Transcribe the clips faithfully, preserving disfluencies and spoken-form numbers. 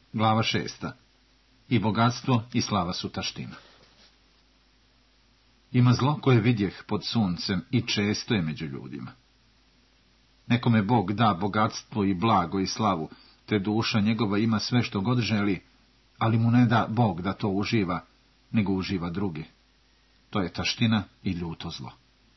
Glava šesta. I bogatstvo i slava su taština. Ima zlo koje vidjeh pod suncem i često je među ljudima. Nekome Bog da bogatstvo i blago i slavu, te duša njegova ima sve što god želi, ali mu ne da Bog da to uživa, nego uživa drugi. To je taština i ljuto zlo.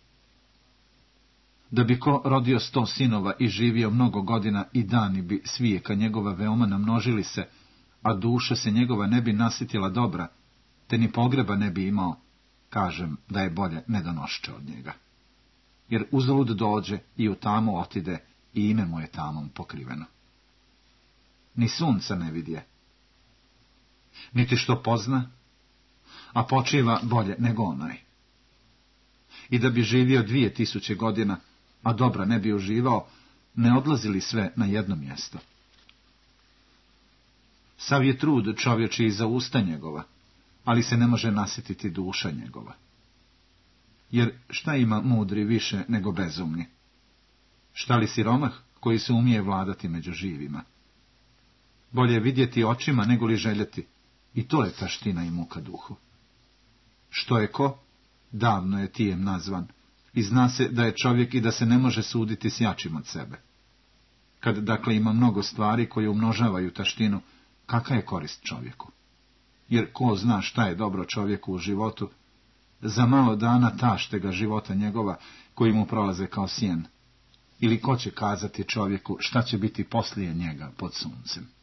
Da bi ko rodio sto sinova i živio mnogo godina i dani bi svijeka njegova veoma namnožili se, a duša se njegova ne bi nasitila dobra, te ni pogreba ne bi imao, kažem da je bolje ne donošće od njega. Jer uzalud dođe i u tamu otide i ime mu je tamom pokriveno. Ni sunca ne vidje, niti što pozna, a počiva bolje nego onaj. I da bi živio dvije tisuće godina, a dobra ne bi uživao, ne odlazili sve na jedno mjesto. Sav je trud čovječi iza usta njegova, ali se ne može nasititi duša njegova. Jer šta ima mudri više nego bezumni? Šta li siromah koji se umije vladati među živima? Bolje vidjeti očima nego li željeti, i to je taština i muka duhu. Što je ko? Davno je tijem nazvan, i zna se da je čovjek i da se ne može suditi s jačim od sebe. Kad dakle ima mnogo stvari koje umnožavaju taštinu, kakva je korist čovjeku? Jer ko zna šta je dobro čovjeku u životu, za malo dana tašte ga života njegova, koji mu prolaze kao sjen. Ili ko će kazati čovjeku šta će biti poslije njega pod suncem?